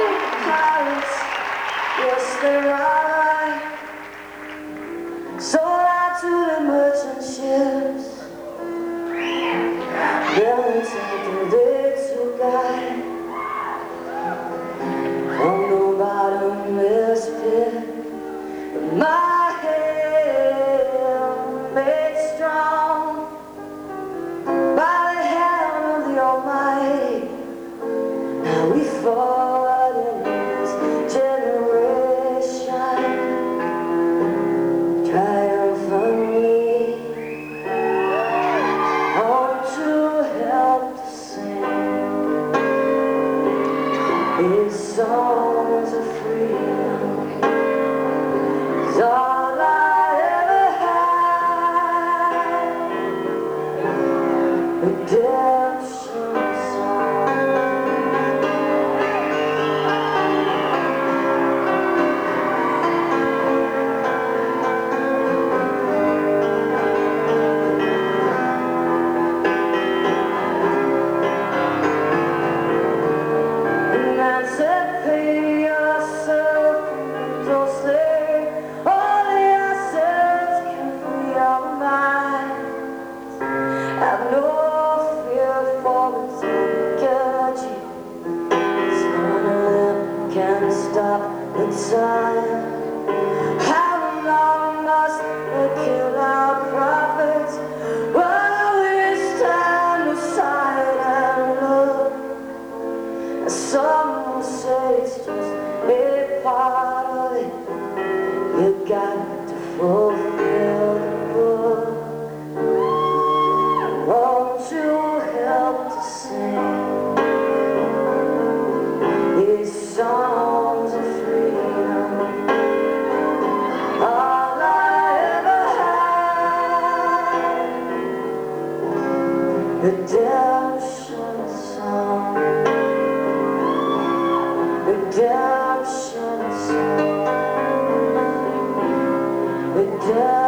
pirates, yes they ride, sold out to the merchant ships. Then we take the day to guide from the bottomless pit. But my hand made strong by the hand of the Almighty. Now we forward in this generation, triumphantly, on to help to sing these songs of freedom. 'Cause all I ever had, redemption song. Pay yourself, don't say all the assets can free your mind. Have no fear for the energy. None of them can stop the time. How long must they kill our prophets while we stand aside and look? Some will say it's just a part of it. You got to fulfill the book. Won't you help to sing these songs of freedom? All I ever had, redemption song. Redemption song. Redemption.